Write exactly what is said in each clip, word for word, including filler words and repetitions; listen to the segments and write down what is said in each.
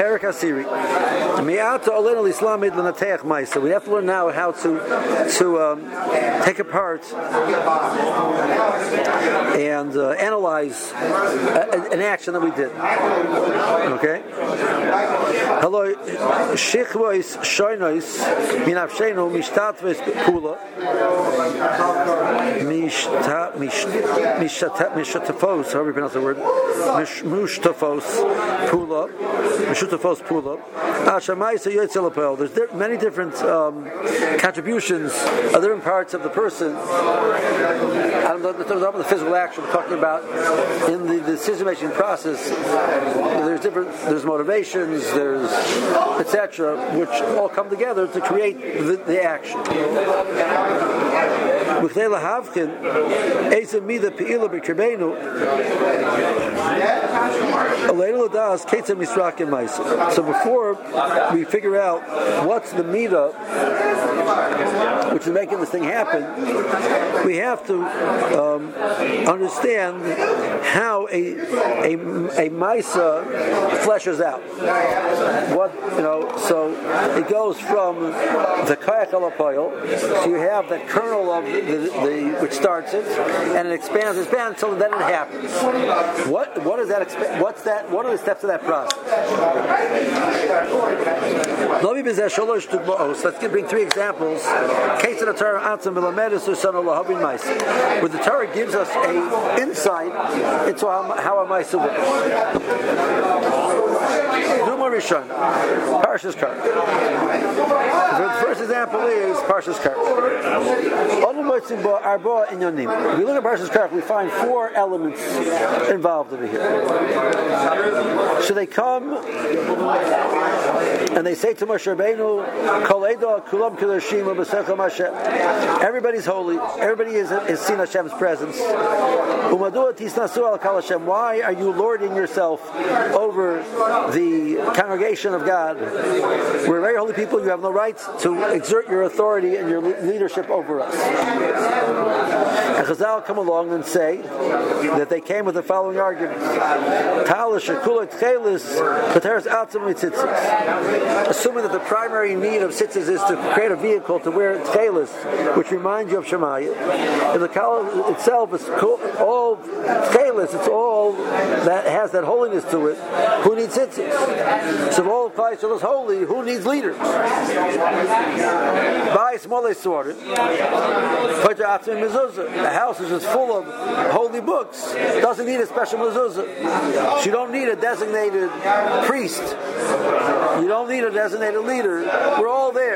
Perik Asiri. Mi'ata olenu l'islamid l'nateach ma'isa. We have to learn now how to to um, take apart and uh, analyze a, an action that we did. Okay. Hello, shichvois shoynois minavshenu mishtatves pula mishta mishta mishatafos. However you pronounce the word, mishtafos pula mishtafos pula. Ashamaisa yotzelapel. There's many different um, contributions of different parts of the person. I don't know in terms of the physical action we're talking about in the decision-making process. There's different. There's motivations. There's et cetera, which all come together to create the, the action. So before we figure out what's the midah which is making this thing happen, we have to um, understand how a a, a Maisa fleshes out. What you know, so it goes from the Kayak Alapoil, so you have the kernel of the, the, the which starts it, and it expands, expands until then it happens. What what is that? Exp- what's that? What are the steps of that process? Let's bring three examples. Case of the Torah, where the Torah gives us a insight into how, how a Maisa works. Duma Rishon, Parshas Kar. The first example is Parshas Kar. If we look at Parshas Kar, we find four elements involved over here. So they come and they say to Moshe Rabbeinu, Kol Eda Kulam Kedoshim U'B'Sechel Hashem. Everybody's holy. Everybody is is seen Hashem's presence. U'Madua Tisnasu Al Kal Hashem. Why are you lording yourself over the congregation of God? We're very holy people. You have no right to exert your authority and your leadership over us. And Chazal come along and say that they came with the following argument: assuming that the primary need of tzitzis is to create a vehicle to wear tchelis, which reminds you of Shemayah. And the kala itself is all tchelis; it's all that has that holiness to it. Who needs tzitzis? So if all of Klal Yisrael is holy, who needs leaders? Buy small sword. The house is just full of holy books. Doesn't need a special mezuzah. So you don't need a designated priest. You don't need a designated leader. We're all there.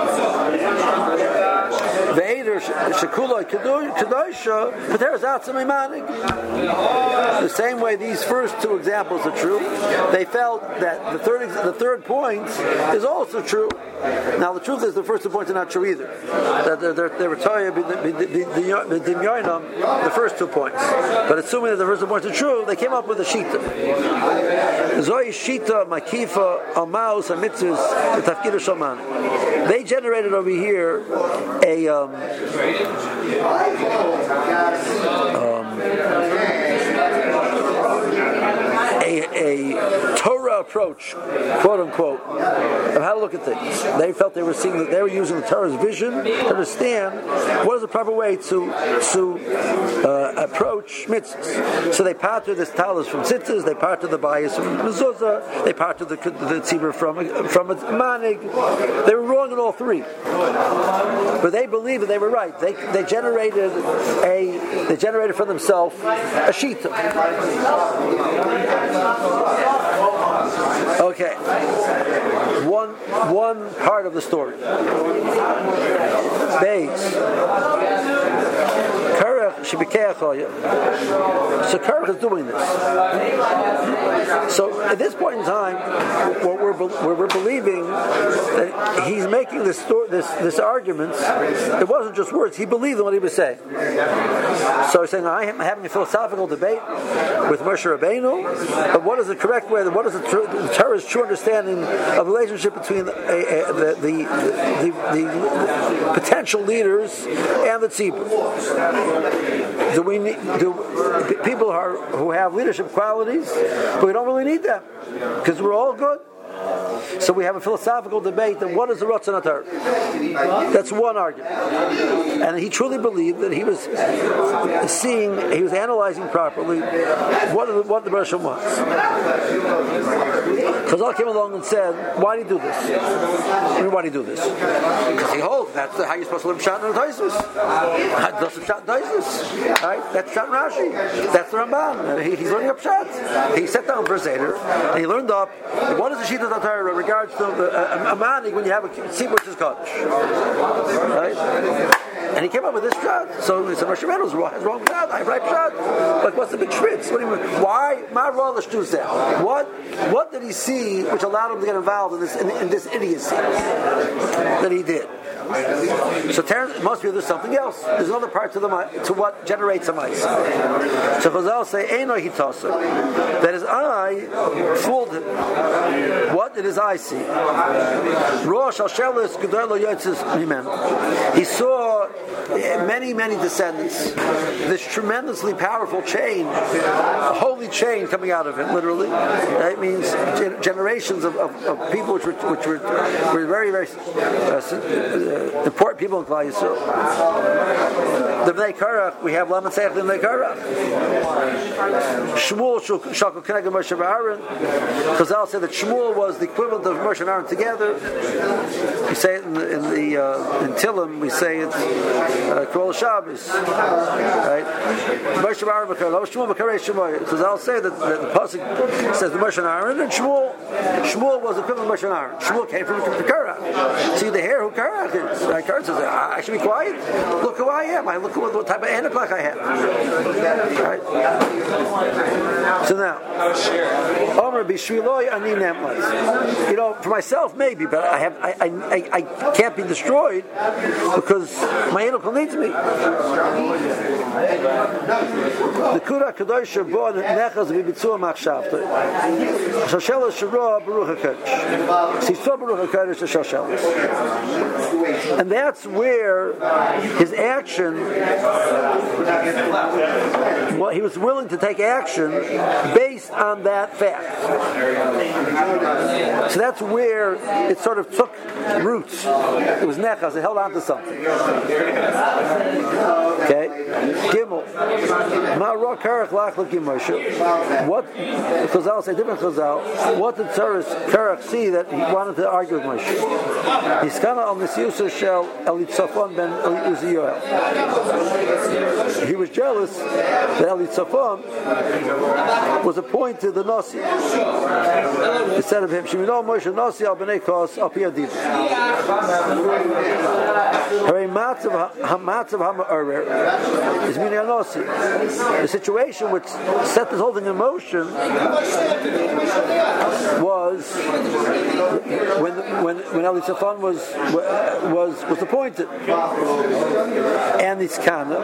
The same way these first two examples are true, they felt that the third the third point is also true. Now the truth is the first two points are not true either. That they were telling you the first two points. But assuming that the first two points are true, they came up with a shita. Zoi shita makifa amaus amitzvus tafkid shaman. They generated over here a um, um, a, a Torah approach, quote unquote, of how to look at things. They felt they were seeing that they were using the Torah's vision to understand what is the proper way to to uh, approach mitzvahs. So they parted this talis from tzitzis, they parted the bias from mezuzah, they parted the the tzibur from from a manig. They were wrong in all three, but they believed that they were right. They they generated a they generated for themselves a shita. Okay, one one part of the story. Base. So Karach is doing this. So at this point in time, what we're what we're believing that he's making this story, this this argument. It wasn't just words. He believed in what he was saying. So he's saying, I am having a philosophical debate with Moshe Rabbeinu. But what is the correct way? What is the, tr- the Torah's true understanding of the relationship between the, uh, the, the, the, the, the potential leaders and the tzibur? Do we need do people are, who have leadership qualities, but we don't really need them because we're all good. So we have a philosophical debate on what is the Ratzon HaTorah. That's one argument. And he truly believed that he was seeing, he was analyzing properly what the, what the Bereshit wants. Chazal came along and said, why do you do this? I mean, why do you do this? Because he holds that's how you're supposed to live Pshat and Taisus. That's Pshat and Taisus. Right? That's Pshat and Rashi. That's the Ramban. He, he's learning up Pshat. He sat down for a Seder and he learned up what is the Shita Torah in regards to the, a, a manik when you have a seat which is Kodesh. Right? And he came up with this shot. So he said, Moshe Rabbeinu is wrong, wrong shot. I have right shot. Like, what's the big schmitz? What do you mean? Why? What? What did he see which allowed him to get involved in this in, in this idiocy that he did? So Terence, it must be there's something else. There's another part to the to what generates a mice. So Chazal say, Eino hitasa, that his eye fooled him. What did his eye see? Rosh Hashelis Gedolo Yotzes Mimen. He saw many, many descendants. This tremendously powerful chain, a holy chain coming out of him, literally. That means generations of, of, of people which were which were, were very, very uh, uh, important people in Klal Yisrael. The Bnei Korach, we have Laman Seich the Bnei Korach. Shmuel Shakol Keneged Moshe Aaron. Chazal said that Shmuel was the equivalent of Moshe and Aaron together. We say it in the, in, the, uh, in Tillim, we say it Kol Shabbos, right? Moshe Aaron B'Karei Shmuel B'Karei Shmuel. Chazal say that, that the pasuk says the Moshe and Aaron and Shmuel. Shmuel was the equivalent of Moshe and Aaron. Shmuel came from Korach. See the hair who Korach is. Right? Korach says, I should be quiet. Look who I am. I look what, what type of anaklach I have. Right? So now, Omer B'Shviloi Ani Nemlaz. You know, for myself maybe, but I have I I, I, I can't be destroyed because my anakl needs me. The Kura Kadosha Bo Nechaz B'Bitzua Machshavta. Shoshelos Shara Baruch HaKodesh. He saw Baruch HaKodesh to Shoshelos. And that's where his action, well, he was willing to take action based on that fact. So that's where it sort of took roots. It was nechas, it held on to something. Okay? Gimel. Ma'ra karach lach l'kim Moshe. What, Chazal say, different Chazal, what did Karach see that he wanted to argue with Moshe? He's kind of on this Yusuf Shel Elitzafon ben Uzziel. He was jealous that Elitzafon was appointed the Nasi. Instead of him, Shemino Moshe Nasi al Bnei Kos al Pi Adid. Hare Matzav Hamatzav Hama'arer is meaning a Nasi. The situation which set this whole thing in motion was when when when Elitzafon was was was appointed, and it's kana.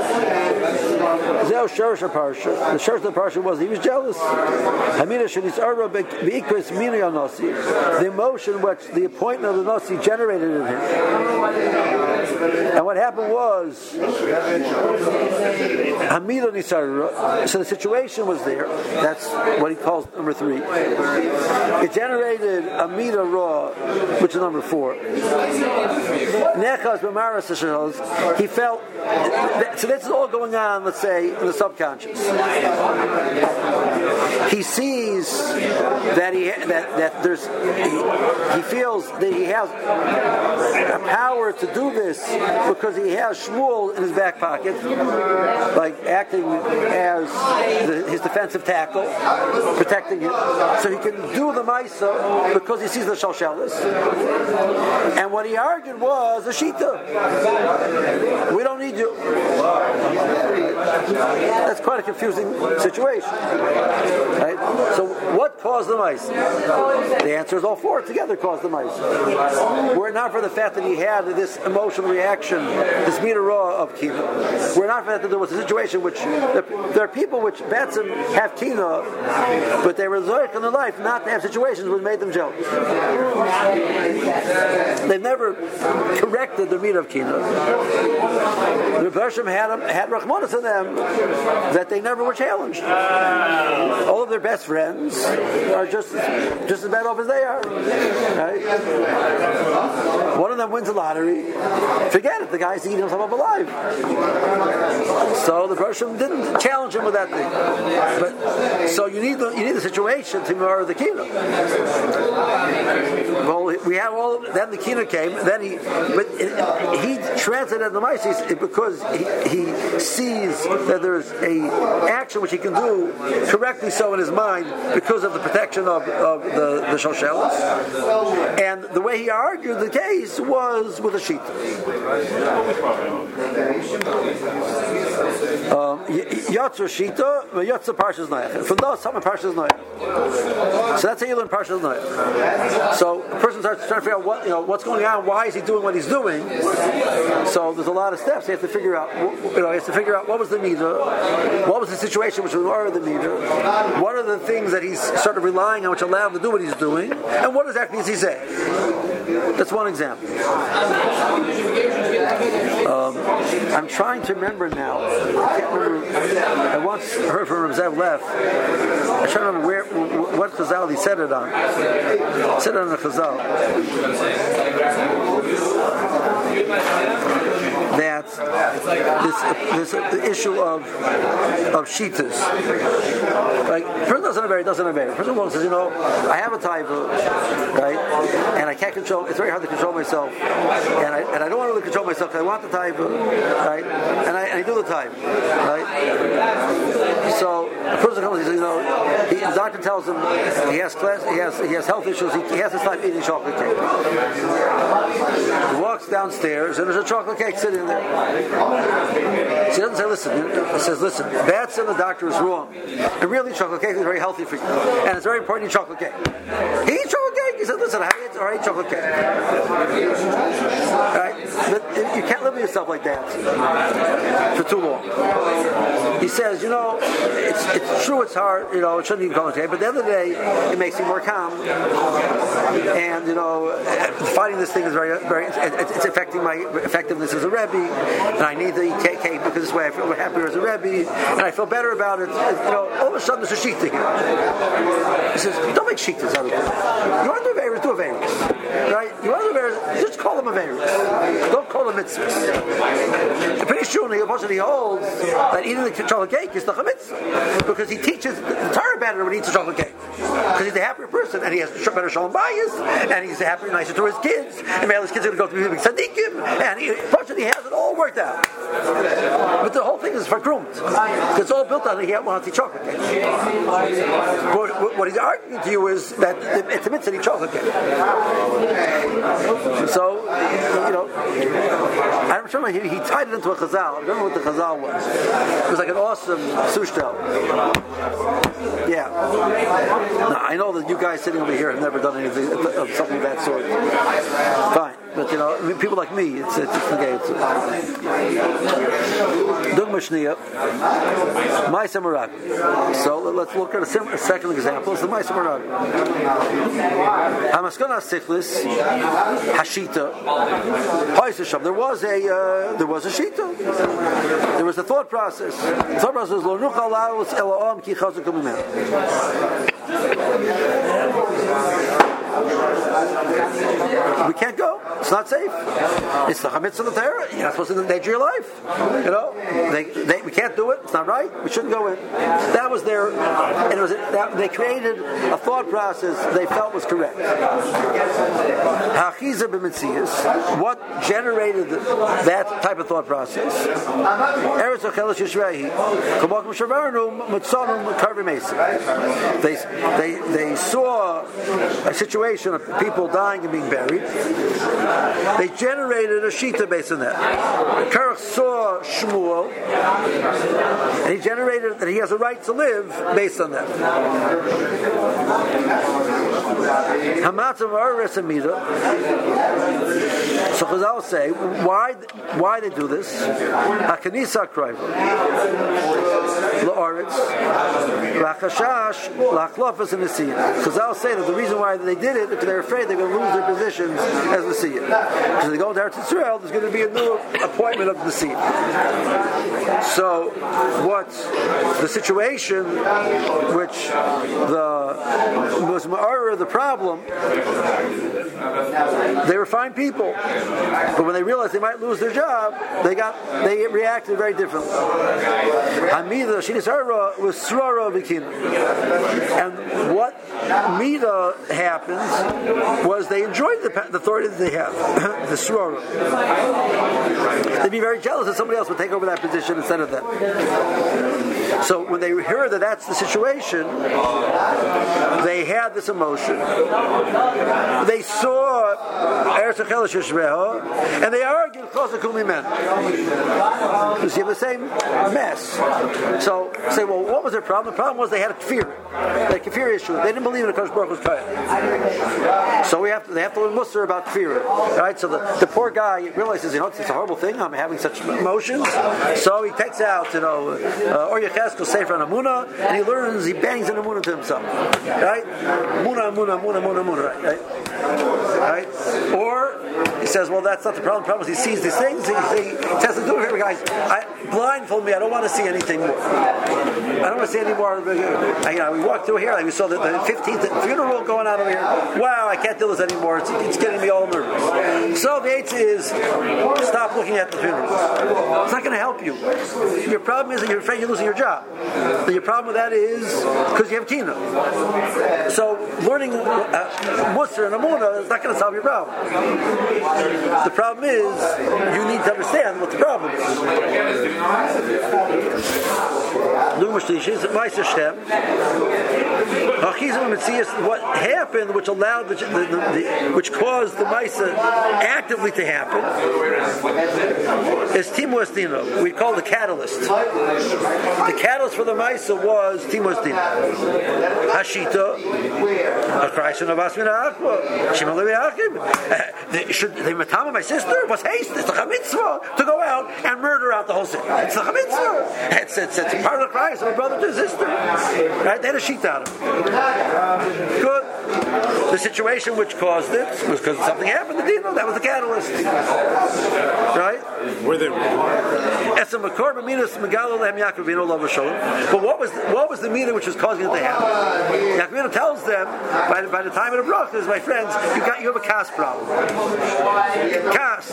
Zeo Sherish Parsha. The Sherish of the Parsha was he was jealous. The emotion which the appointment of the Nasi generated in him. And what happened was, so the situation was there. That's what he calls number three. It generated a Mida Ra, which is number four. Nechaz b'maras hashos. He felt. So this is all going on, let's say, in the subconscious. He sees that he that that there's he, he feels that he has a power to do this because he has Shmuel in his back pocket, like acting as the, his defensive tackle, protecting him, so he can do the Maisa because he sees the Shalshelis. And what he argued was a Shita. We don't need you. That's quite a confusing situation. Right? So what caused the mice? The answer is all four together caused the mice. Were it not for the fact that he had this emotional reaction, this meter raw of kina, were it not for that that there was a situation which there, there are people which Batsim have kina, but they were zoich in their life not to have situations which made them jealous. They've never corrected the meat of Kina. The Pershim had had Rachmanis in them that they never were challenged. All of their best friends are just just as bad off as they are. Right? One of them wins the lottery. Forget it. The guy's eating himself up alive. So the Pershim didn't challenge him with that thing. But so you need the you need the situation to mirror the Kina. Well, we have all. Then the Kina came. Then he, but it, he translated the Maisis because he, he sees that there's a action which he can do correctly so in his mind because of the protection of, of the the Shoshelas. And the way he argued the case was with a sheet. Yatzer Shita, Yatzer Parshas Noach. From those, some Parshas Noach. So that's how you learn Parshas Noach. So a person starts trying to figure out what you know what's going on. Why is he doing what he's doing? So there's a lot of steps. He has to figure out. You know, he has to figure out what was the meter, what was the situation which was part of the meter, what are the things that he's sort of relying on which allow him to do what he's doing, and what exactly is he saying? That's one example. Um, I'm trying to remember now. I can't remember. I once heard from Zev Leff. I try to remember where, what Chazal he said it on. He said it on the Chazal. That this this the issue of of shitas. Like person doesn't have very doesn't have very. Person alone says, you know, I have a taiva, right, and I can't control. It's very hard to control myself, and I and I don't want to really control myself because I want the taiva, right, and I, and I do the taiva, right. So a person comes and says, you know, he, the doctor tells him he has class, he has he has health issues. He, he has to stop eating chocolate cake. He walks downstairs and there's a chocolate cake sitting there. She doesn't say, listen. He says, listen, Bats and the doctor is wrong. And really, chocolate cake is very healthy for you. And it's very important to eat chocolate cake. He eats chocolate cake. He said, listen, I eat, I eat chocolate cake. Right? But you can't live with yourself like that for too long. He says, you know, it's, it's true, it's hard, you know, it shouldn't eat chocolate cake, but at the end of the day, it makes me more calm. And, you know, fighting this thing is very, very, it's, it's affecting my effectiveness as a Rebbe, and I need to eat cake because this way I feel happier as a Rebbe, and I feel better about it. You know, all of a sudden there's a shita here. He says, don't make shitas out of it. You want to do Averis, do Averis. Right? You want to do Averis, just call them Averis. Don't call them mitzvahs. I'm pretty sure he, he holds that eating the chocolate cake is not a mitzvah, because he teaches the Torah better when he eats a chocolate cake. Because he's a happier person, and he has better shalom bayis, and he's happier, nicer to his kids, and maybe his kids are going to go to big tzaddikim, and he, fortunately, he has it all worked out. But the whole thing is fakrumt. It's all built on he wants to eat chocolate cake. What, what he's arguing to you is that it's a mitzvah to eat chocolate cake. So, you know, I remember he, he tied it into a chazal. I don't know what the chazal was. It was like an awesome sushtel. Yeah. Now, I know that you guys sitting over here have never done anything of something of that sort. Fine. But, you know, I mean, people like me, it's it's it's negated. Dugma Shniya, Ma'aseh Meraglim. So let's look at a, sim- a second example. It's the Ma'aseh Meraglim. Hamaskana Sichlis Hashita. There was a uh, there was a shita. There was a thought process. The thought process was Lo Nuchal La'os Eloam Ki Chazuk Mimenu. We can't go. It's not safe. It's the chametz of the Torah. You're not supposed to endanger your life. You know, they, they, we can't do it. It's not right. We shouldn't go in. That was their, and it was that they created a thought process they felt was correct. Hachiza b'mitzias. What generated that type of thought process? Eretz Ocheles Yishrehi. K'mokum shavarnu mutzanum karvi mesa. They they they saw a situation of people dying and being buried. They generated a shita based on that. Karach saw Shmuel, and he generated that he has a right to live based on that. Hamatzah Ma'aris Amida. So Chazal say, why why they do this? Hakanisa Kraiva. La'aretz. La'chashash. La'chlofas and Nesiyah. Chazal say that the reason why they did it is because they're afraid they're going to lose their positions as Nesiyah. Because they go to Eretz Yisrael, there's going to be a new appointment of Nesiyah. So, what's the situation which the was Ma'ara the problem? They were fine people, but when they realized they might lose their job, they got they reacted very differently. Hamida Shinisara was Srara Vikina, and what Mida happens was they enjoyed the, the authority that they have, the Srara. They'd be very jealous that somebody else would take over that position instead of them. So when they heard that that's the situation, they had this emotion. They saw Eretz Achel Sheshreho, and they argued because of Kumimen. You see the same mess. So say, well, what was their problem? The problem was they had a kfir, they had a kfir issue. They didn't believe in the Kodesh Baruch Hu's Kayach. So we have to, they have to learn Musar about kfir. Right? So the, the poor guy realizes, you know, it's, it's a horrible thing. I'm having such emotions. So he takes out, you know, uh, or Yecheskel Sefer on Amunah, and he learns, he bangs an Amunah to himself. Right? Amunah, Amunah, Amunah, Amunah, Amunah. Right? Right? Or he says, well, that's not the problem. The problem is he sees these things. He, he says, do it here, guys. I, blindfold me. I don't want to see anything more. I don't want to see any more. I, you know, we walked through here. Like we saw the, the fifteenth funeral going on over here. Wow, I can't do this anymore. It's, it's getting me all nervous. So the eighth is stop looking at the funeral. It's not going to help you. Your problem is that you're afraid you're losing your job. And your problem with that is because you have Tina. So learning uh, Musar and Amunah is not going to solve your problem. The problem is you need to understand what the problem is. What happened, which allowed the, the, the, the which caused the Maisa actively to happen, is Timu Estina. We call the catalyst. The catalyst for the Maisa was Timu Estina. Hashita, a Christ of Asmina Aqua, Shimon They should they matama my sister was haste. It's a mitzvah to go out and murder out the whole city. It's a mitzvah. It's, it's, it's part of the Christ of a brother to his sister. Right? They had a sheet out of it. Good. The situation which caused it was because something happened to Dino. That was the catalyst. Right? Were they? But what was the, what was the meaning which was causing it to happen? Yaakov tells them by the, by the time of the brachas, my friends, you got you have a kas problem. Kas.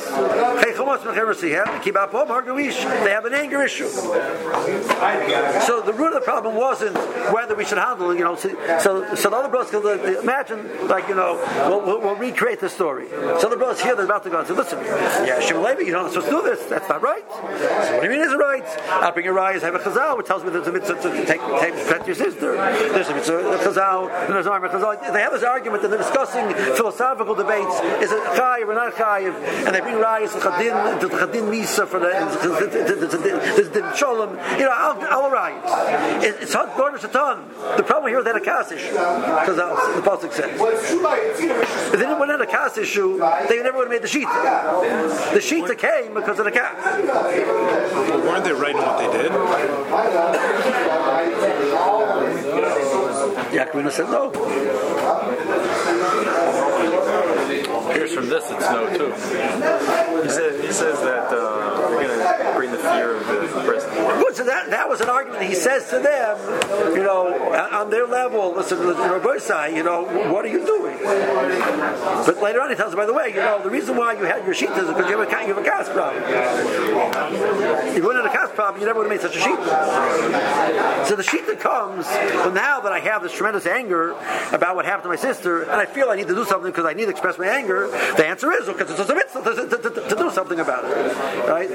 They have an anger issue. So the root of the problem wasn't whether we should handle it. You know, so so, so the other brothers can imagine, like you know, we'll, we'll, we'll recreate the story. So the brothers here, they're about to go and say, listen, yeah, Shimon Levi, you're not supposed to do this. That's not right. So what do you mean is it right? I'll bring a raya, have a chazal, which tells me there's a mitzvah to take, take protect your sister. There's a mitzvah, a chazal, and there's a chazal. They have this argument, and they're discussing philosophical debates. Is it chayiv or not chayiv? And they bring rayas to chadin, to chadin misa for the the sholem. You know, all rayas. It's hard to shatan. The problem here is that a kas issue, chazal, the pasuk says. If they didn't want a kas issue, they never would have made the shita. The shita came because of the kas. Weren't they right in what they did? Yaakov said no. Here's from this, it's no too. He says, he says that uh, we're going to bring the fear of the president. Good, so that, that was an argument. He says to them, you know, on their level, listen, Rabbi Sai, you know, what are you doing? But later on he tells them, by the way, you know, the reason why you had your sheet is because you have a, you have a gas problem. If you wouldn't have a gas problem, you never would have made such a sheet. So the sheet that comes, well, now that I have this tremendous anger about what happened to my sister, and I feel I need to do something because I need to express my anger, the answer is because it's a mitzvah to, to, to, to do something about it, right?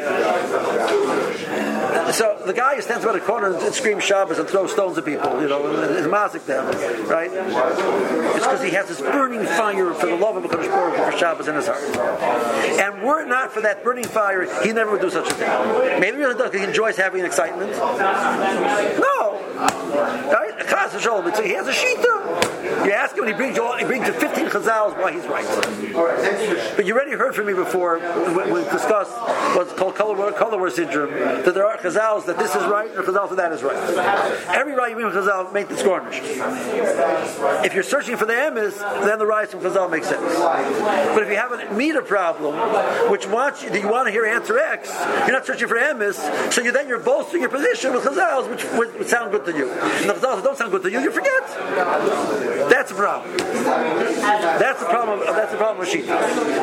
So the guy who stands by the corner and screams Shabbos and throws stones at people, you know, and is mazik them, right? It's because he has this burning fire for the love of HaKadosh Baruch Hu for Shabbos in his heart. And were it not for that burning fire, he never would do such a thing. Maybe he really does because he enjoys having an excitement. No, right? Chas v'sholom, it's- he has a shita. You ask him, and he brings you all, he brings you fifteen chazals why he's right. But you already heard from me before when we discussed what's called color, color war syndrome, that there are chazals that this is right and chazals that that is right. Every right you mean with chazal makes it garnished. If you're searching for the emes, then the rise from chazal makes sense. But if you have a meter problem, which wants you, do you want to hear answer X? You're not searching for emes, so you then you're bolstering your position with chazals, which would, would sound good to you. And the chazals that don't sound good to you, you forget. That's the problem. That's the problem. That's the problem with Shita.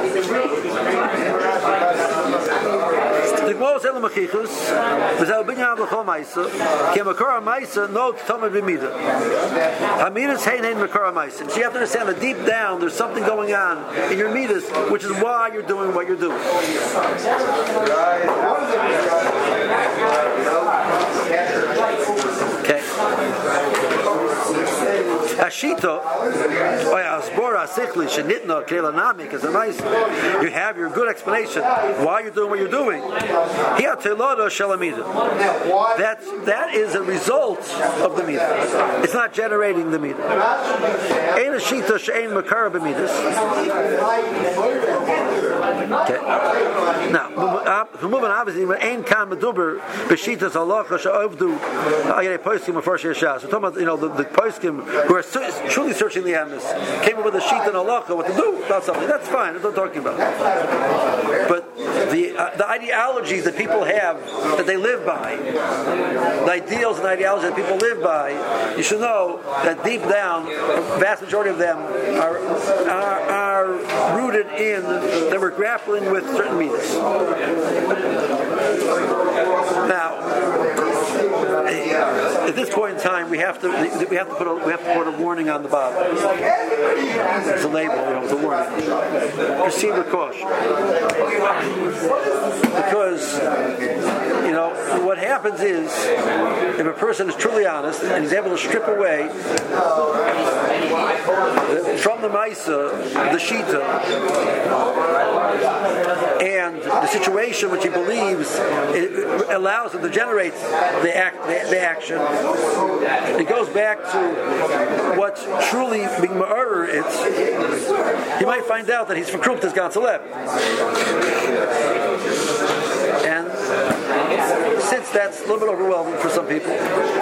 The Gemara says, "Lemachichus, v'zel binyan l'chol ma'isa, ki makor ma'isa no tamid b'mida. Hamidas hein hein makor ma'isa." So you have to understand that deep down there's something going on in your midas, which is why you're doing what you're doing. Okay. Ashito, you have your good explanation why you're doing what you're doing. That's, that is a result of the midah. It's not generating the midah. Okay. Now, we're moving obviously, Ein Kan Meduber B'Shitas Halacha She'ovdu Ayei Poskim Mefarshei Shas. We're talking about, you know, the, the Poskim who are truly searching the emes, came up with a sheet and halacha what to do about something. That's fine. That's what I'm talking about. But the uh, the ideologies that people have that they live by, the ideals and ideologies that people live by, you should know that deep down, the vast majority of them are are, are rooted in that we're grappling with certain meanings. Now, at this point in time, we have to we have to put a, we have to put a warning on the bottom. It's a label, you know, it's a warning. Proceed with caution, because you know what happens is if a person is truly honest and he's able to strip away from the Maisa, the Shita, and the situation which he believes it allows him to generate the act, the, the action. It goes back to what's truly being ma'arer it's. He might find out that he's for Kruptas Gansaleb. And since that's a little bit overwhelming for some people,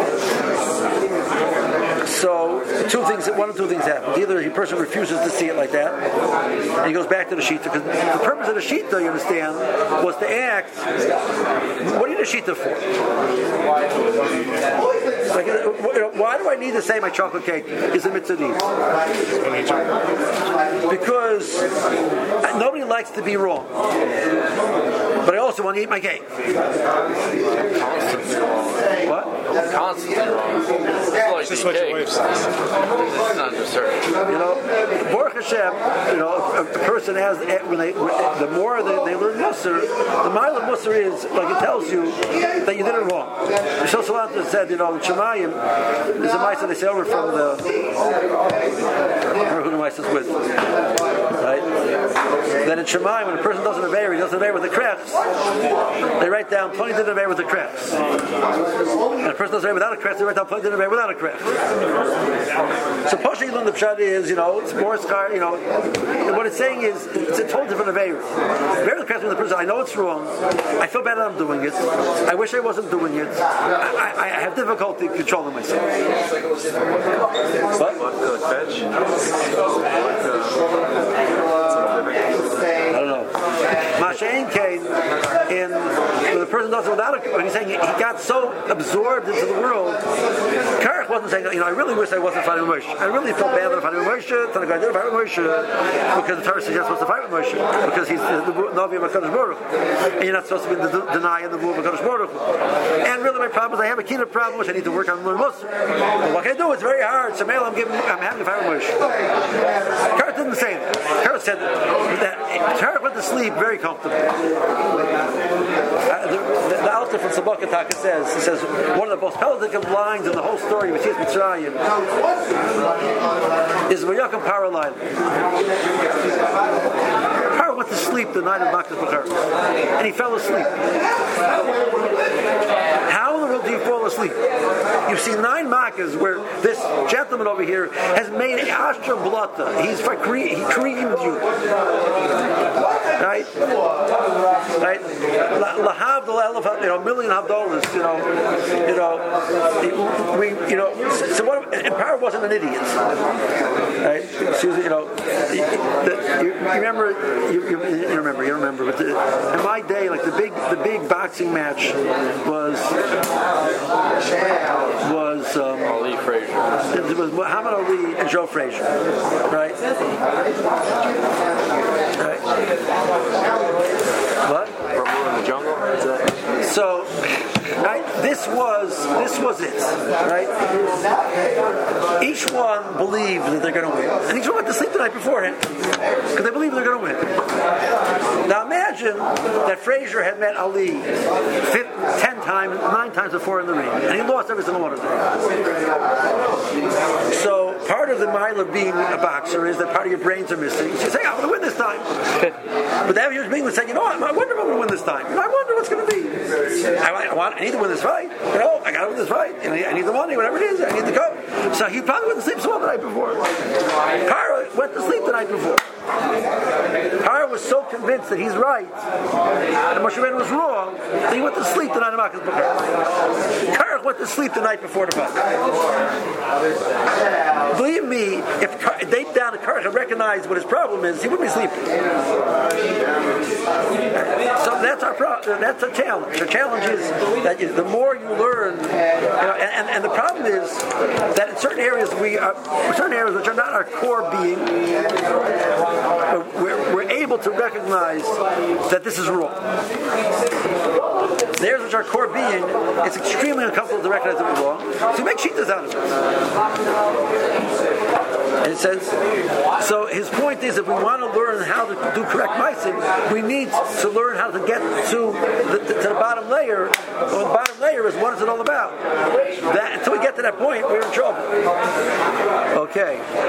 so two things, one of two things happen. Either the person refuses to see it like that, and he goes back to the Shita. Because the purpose of the Shita, you understand, was to act. What do you need a Shita for? Like, why do I need to say my chocolate cake is a mitzvah? Because nobody likes to be wrong, but I also want to eat my cake. What? Constantly wrong. It's This is what your wife says. It's not deserved. You know, Baruch Hashem, you know, a, a person has, when they, the more they, they learn Musar, the mile of Musar is, like it tells you, that you did it wrong. Rishon Salanta said, you know, in Shemayim, there's a Maisa they say over from the, I remember who the Maisa's with, right? Then in Shemayim, when a person doesn't obey, he doesn't obey with the crafts, they write down, Tony didn't obey with the crafts. And a person doesn't obey without a craft, they write down, Tony didn't obey without a craft. So Poshe Yilun the Pshat is, you know, it's more schar, you know, what it's saying is, it's a totally different Aveira. Very the craft with the person, I know it's wrong, I feel bad that I'm doing it, I wish I wasn't doing it, I, I, I have difficulty controlling myself. What? I don't know. Mashain came in, when the person does it without a, when he's saying he got so absorbed into the world, Karach wasn't saying, you know, I really wish I wasn't fighting with Moshe. I really felt bad that I'm fighting with Moshe, that I didn't fight with Moshe, because the Torah suggests supposed to fight with Moshe, because he's the Navi of HaKadosh Baruch Hu. And you're not supposed to be the denying the move of HaKadosh Baruch Hu. And really my problem is I have a keener problem which I need to work on the Musar. Well, what can I do? It's very hard. So I'm giving, I'm having to fight with Moshe. Karach didn't say that. Karach said that Karach went to sleep very comfortable. Uh, the, the, the Alter from Sabaka Taka says, he says, one of the most pelicanic lines in the whole story of Yetzias Mitzrayim is Vayakam Paralayla. Paro went to sleep the night of Makas B'char, and he fell asleep. How in the world until you fall asleep. You see nine makas where this gentleman over here has made ashtra blata. He's he creamed you. Right? Right? Lahav the you know, million of dollars, you know, you know, we, you know, so what, and Power wasn't an idiot. Right? Excuse me, you know, you, you remember, you, you, you remember, you remember, but the, in my day, like the big, the big boxing match was, was, um, Ali Frazier. It was Muhammad Ali and Joe Frazier. Right? Right. What? Rumble in the Jungle? Is that? So, right, this was this was it, right? Each one believed that they're going to win, and each one went to sleep the night beforehand because they believe they're going to win. Now imagine that Frazier had met Ali fifth, ten times, nine times before in the ring, and he lost every single one of them. So part of the mile of being a boxer is that part of your brains are missing. You say, "I'm going to win this time," but that human being would say, "You know what? I wonder if I'm going to win this time. You know, I wonder what's going to be. I, I want, I need to win this fight. You know, I got to win this fight. You know, I need the money, whatever it is. I need the coat." So he probably went to sleep small the night before. Kara went to sleep the night before. Kara was so convinced that he's right and Moshe Rabbeinu was wrong that he went to sleep the night of Makkah's Bakar. Kara went to sleep the night before the fight. Believe me, if deep down Kara had recognized what his problem is, he wouldn't be sleeping. So that's our problem. That's a challenge. The challenge is that you, the more you learn, you know, and, and, and the problem is that in certain areas we are, certain areas which are not our core being, we're, we're able to recognize that this is wrong. The areas which are core being, it's extremely uncomfortable to recognize that we're wrong. So make cheetahs out of it. And it says, so his point is, if we want to learn how to do correct ma'asim, we need to learn how to get to the, to the bottom layer. Well, the bottom layer is, what is it all about? That, until we get to that point, we're in trouble. Okay.